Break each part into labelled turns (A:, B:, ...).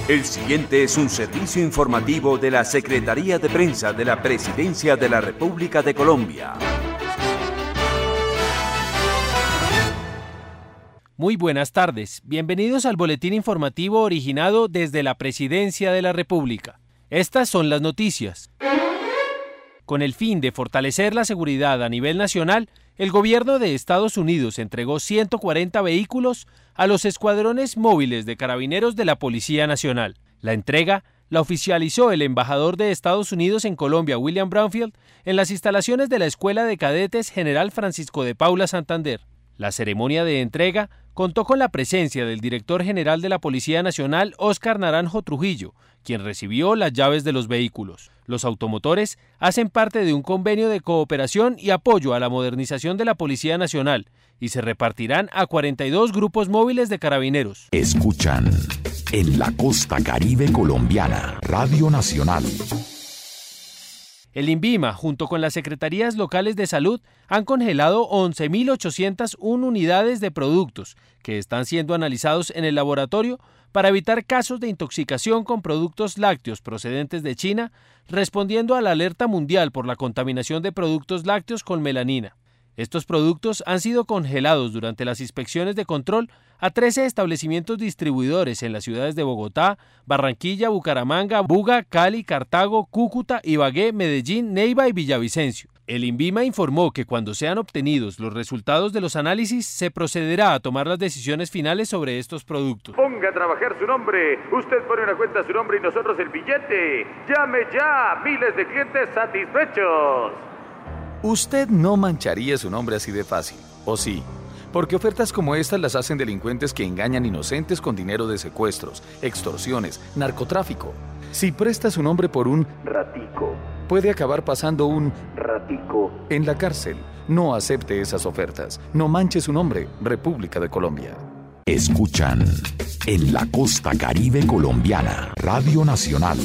A: El siguiente es un servicio informativo de la Secretaría de Prensa de la Presidencia de la República de Colombia.
B: Muy buenas tardes, bienvenidos al boletín informativo originado desde la Presidencia de la República. Estas son las noticias. Con el fin de fortalecer la seguridad a nivel nacional, el gobierno de Estados Unidos entregó 140 vehículos a los escuadrones móviles de carabineros de la Policía Nacional. La entrega la oficializó el embajador de Estados Unidos en Colombia, William Brownfield, en las instalaciones de la Escuela de Cadetes General Francisco de Paula Santander. La ceremonia de entrega contó con la presencia del director general de la Policía Nacional, Óscar Naranjo Trujillo, quien recibió las llaves de los vehículos. Los automotores hacen parte de un convenio de cooperación y apoyo a la modernización de la Policía Nacional y se repartirán a 42 grupos móviles de carabineros.
C: Escuchan en la costa caribe colombiana, Radio Nacional.
B: El INVIMA, junto con las Secretarías Locales de Salud, han congelado 11.801 unidades de productos que están siendo analizados en el laboratorio para evitar casos de intoxicación con productos lácteos procedentes de China, respondiendo a la alerta mundial por la contaminación de productos lácteos con melanina. Estos productos han sido congelados durante las inspecciones de control a 13 establecimientos distribuidores en las ciudades de Bogotá, Barranquilla, Bucaramanga, Buga, Cali, Cartago, Cúcuta, Ibagué, Medellín, Neiva y Villavicencio. El INVIMA informó que cuando sean obtenidos los resultados de los análisis, se procederá a tomar las decisiones finales sobre estos productos.
D: Ponga a trabajar su nombre, usted pone una cuenta a su nombre y nosotros el billete. Llame ya, miles de clientes satisfechos.
E: Usted no mancharía su nombre así de fácil, ¿o sí? Porque ofertas como estas las hacen delincuentes que engañan inocentes con dinero de secuestros, extorsiones, narcotráfico. Si presta su nombre por un ratico, puede acabar pasando un ratico en la cárcel. No acepte esas ofertas. No manche su nombre, República de Colombia.
C: Escuchan en la costa caribe colombiana, Radio Nacional.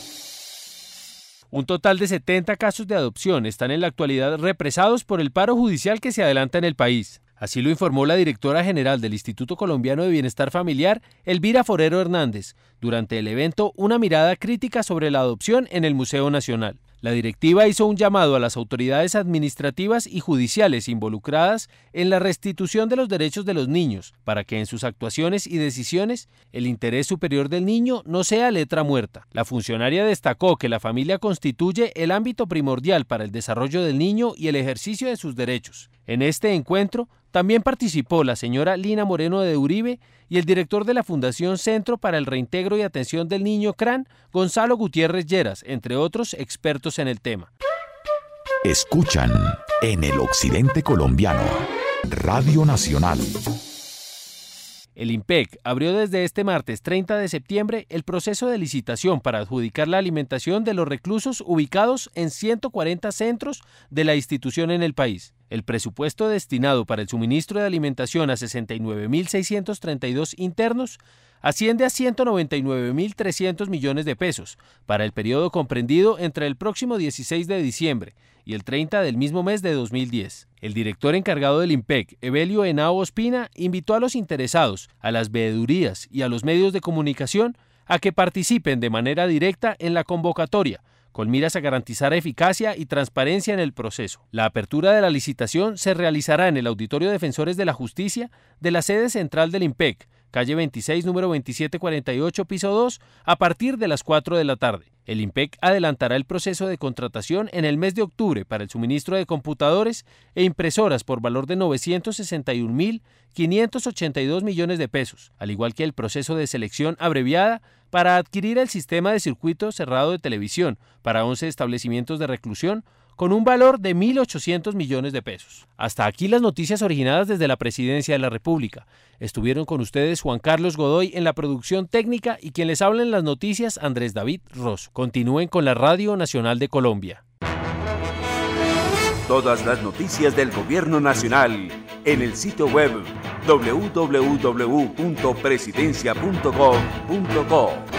B: Un total de 70 casos de adopción están en la actualidad represados por el paro judicial que se adelanta en el país. Así lo informó la directora general del Instituto Colombiano de Bienestar Familiar, Elvira Forero Hernández, durante el evento Una mirada crítica sobre la adopción en el Museo Nacional. La directiva hizo un llamado a las autoridades administrativas y judiciales involucradas en la restitución de los derechos de los niños, para que en sus actuaciones y decisiones el interés superior del niño no sea letra muerta. La funcionaria destacó que la familia constituye el ámbito primordial para el desarrollo del niño y el ejercicio de sus derechos. En este encuentro también participó la señora Lina Moreno de Uribe y el director de la Fundación Centro para el Reintegro y Atención del Niño CRAN, Gonzalo Gutiérrez Lleras, entre otros expertos en el tema.
C: Escuchan en el occidente colombiano, Radio Nacional.
B: El INPEC abrió desde este martes 30 de septiembre el proceso de licitación para adjudicar la alimentación de los reclusos ubicados en 140 centros de la institución en el país. El presupuesto destinado para el suministro de alimentación a 69.632 internos asciende a 199.300 millones de pesos para el periodo comprendido entre el próximo 16 de diciembre y el 30 del mismo mes de 2010. El director encargado del INPEC, Evelio Henao Ospina, invitó a los interesados, a las veedurías y a los medios de comunicación a que participen de manera directa en la convocatoria, con miras a garantizar eficacia y transparencia en el proceso. La apertura de la licitación se realizará en el Auditorio Defensores de la Justicia de la sede central del INPEC, calle 26, número 2748, piso 2, a partir de las 4 de la tarde. El INPEC adelantará el proceso de contratación en el mes de octubre para el suministro de computadores e impresoras por valor de 961.582 millones de pesos, al igual que el proceso de selección abreviada para adquirir el sistema de circuito cerrado de televisión para 11 establecimientos de reclusión con un valor de 1.800 millones de pesos. Hasta aquí las noticias originadas desde la Presidencia de la República. Estuvieron con ustedes Juan Carlos Godoy en la producción técnica y quien les habla en las noticias, Andrés David Ross. Continúen con la Radio Nacional de Colombia.
A: Todas las noticias del Gobierno Nacional en el sitio web www.presidencia.gov.co.